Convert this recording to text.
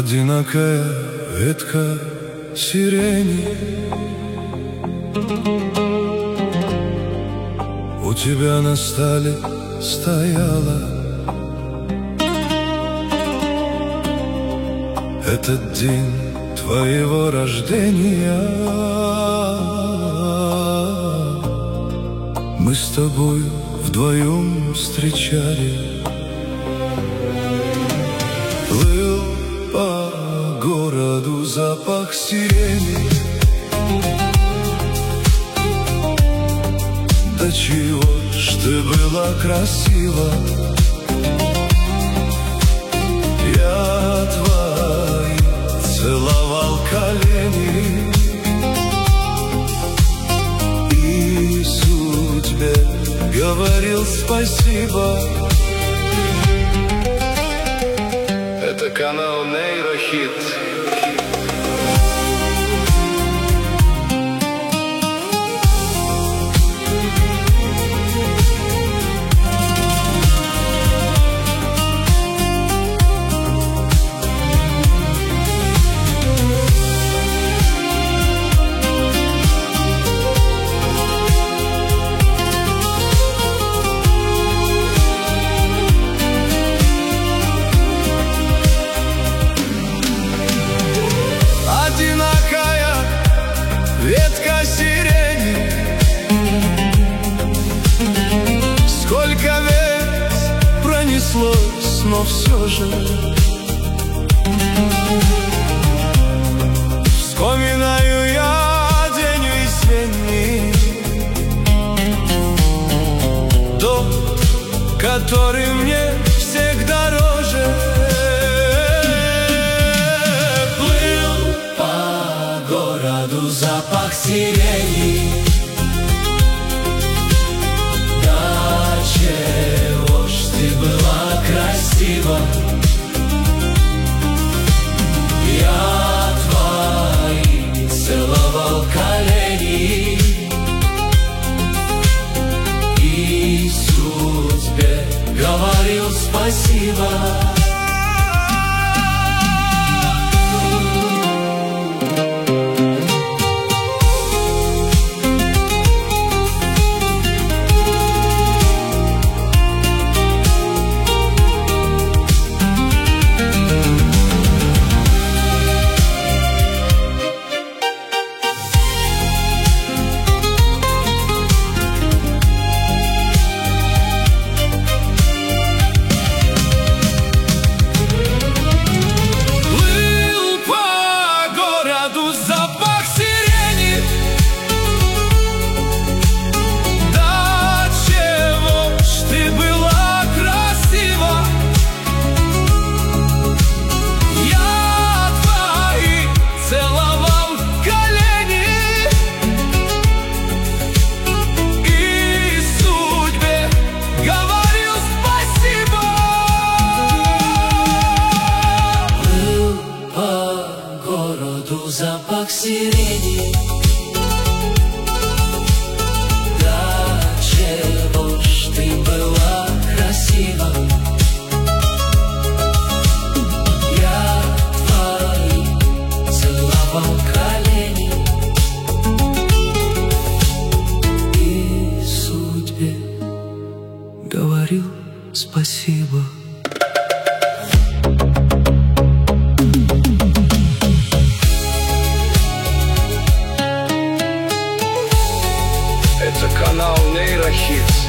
одинокая ветка сирени. У тебя на столе стояла этот день твоего рождения. Мы с тобой вдвоем встречали. Плыл по городу запах сирени. Да чего ж ты была красива. Я твои целовал колени и судьбе говорил спасибо. Это канал Нейрохит. Одинокая ветка сирени. Сколько лет пронеслось, но все же вспоминаю я день весенний, дом, который мне всех дороже. Запах сирени. Да чего ж ты была красива. Я твои целовал колени и судьбе говорил спасибо. Запах сирени. Да чего ж ты была красива. Я твои целовал колени и судьбе говорил спасибо. Плыл по городу запах сирени. Да чего ж ты была красива. Я твои целовал колени и судьбе говорил спасибо. Это канал Нейрохит.